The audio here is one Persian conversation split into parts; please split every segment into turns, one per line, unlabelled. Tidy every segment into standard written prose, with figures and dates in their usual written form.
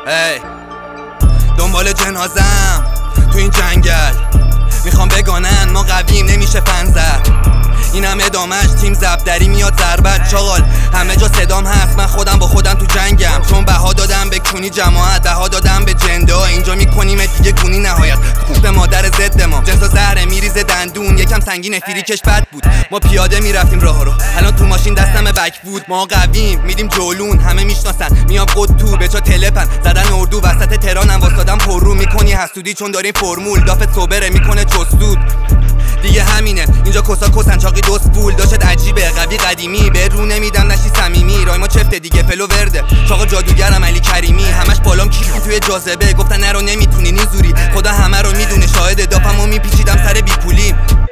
دنبال جنازم تو این جنگل، میخوام بگانن ما قویم نمیشه فن زد. اینم ادامش تیم زبدری میاد ضربت چاقال، همه جا صدام هست، من خودم با خودم تو جنگم. چون بها دادم به کونی جماعت، بها دادم به جنده ها، اینجا میکنیم دیگه گونی نهایت. خوب مادر ضد ما جنس و زهره میریزه دندون، یکم سنگین فریکش بد بود. ما پیاده میرفتیم راه رو، الان تو ماشین دستم بک بود. ما قویم میدیم جولون، همه میشناسن میام قطو بچا تلپن زدن اردو وسط تهرانم واسادم پر رو میکنی حسودی چون داریم فرمول دافت صبره میکنه چستود. دیگه همینه اینجا کسا کسن چاقی دوست پول داشت عجیبه قوی قدیمی به رو نمیدم نشی صمیمی. رای ما چفته دیگه فلو ورده چاقا جادوگرم علی کریمی، همش بالام کیفی توی جاذبه گفتن نرو نمیتونی نیزوری، خدا همه رو میدونه شاهد دافمو میپیچیدم سر بی پولی.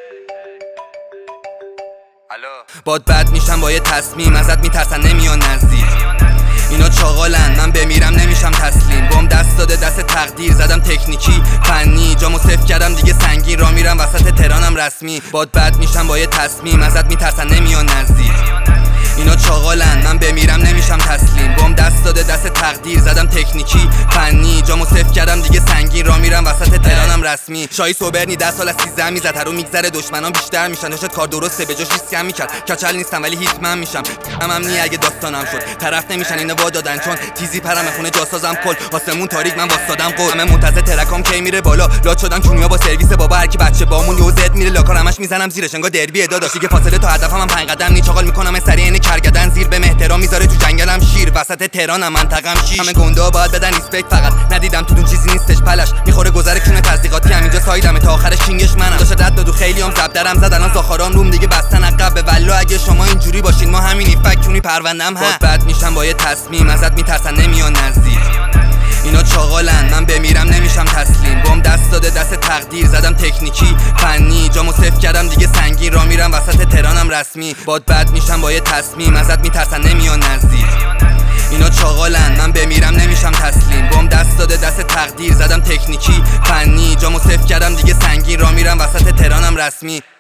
باد بد میشم با یه تصمیم، ازت میترسن نمیان نزدیک. اینا چاقالن من بمیرم نمیشم تسلیم، بام دست داده دست تقدیر زدم تکنیکی فنی، جامو صفر کردم دیگه سنگین، را میرم وسط تهرانم رسمی. باد بد میشم با یه تصمیم، ازت میترسن نمیان نزدیک. اینا چاقالن من بمیرم نمیشم تسلیم، بام دست داده دست تقدیر زدم تکنیکی فنی، جامو صفر کردم دیگه سنگین، را میرم وسط تهرانم رسمی. شاهی صبرنی 10 سال از 13 میزد، هرو میگذره دشمنان بیشتر میشن، داشت کار درسته به جاش ریسک میکرد. کچل نیستم ولی هیتمن میشم، نی اگه داستانم شد طرف نمیشن اینو وا دادن، چون تیزی پرم خونه جاسازم کل آسمون تاریک من واسادم قول. همه منتظر ترکام کی میره بالا، لات شدم چونیا با سرویس بابا، هر کی بچه بامون یو زد میره لاکار، همش میزنم زیرش انگار دربی داداش. دیگه فاصله تا هدفم من 5 قدم نی، چاقال میکنم سریع کرگدن زیر به احترام میذاره تو جنگلم شیر، وسط تهرانم منطقم شیش. همه گنده باید بدن ریسپکت، فقط ندیدم تو دون چیزی نیستش پلش میخوره گذره کونه تصدیقاتی، همینجا سایدمه تا آخرش کینگش منم. داشت رد دادو خیلیام زبدرم زدن الان زاخارام روم دیگه بستن عقب به والله. اگه شما اینجوری باشین ما همینی فکتونی پروندم ها. بد میشم با یه تصمیم، ازت میترسن نمیان نزدیک. اینا چاقالن من بمیرم نمیشم تسلیم، بام دست داده دست تقدیر زدم تکنیکی فنی، جامو صفر کردم دیگه سنگین، را میرم وسط تهرانم رسمی. باد بد میشم با یه تصمیم، ازت میترسن نمیان نزدیک. اینا چاقالن من بمیرم نمیشم تسلیم، بام دست داده دست تقدیر زدم تکنیکی فنی، جامو صفر کردم دیگه سنگین، را میرم وسط تهرانم رسمی.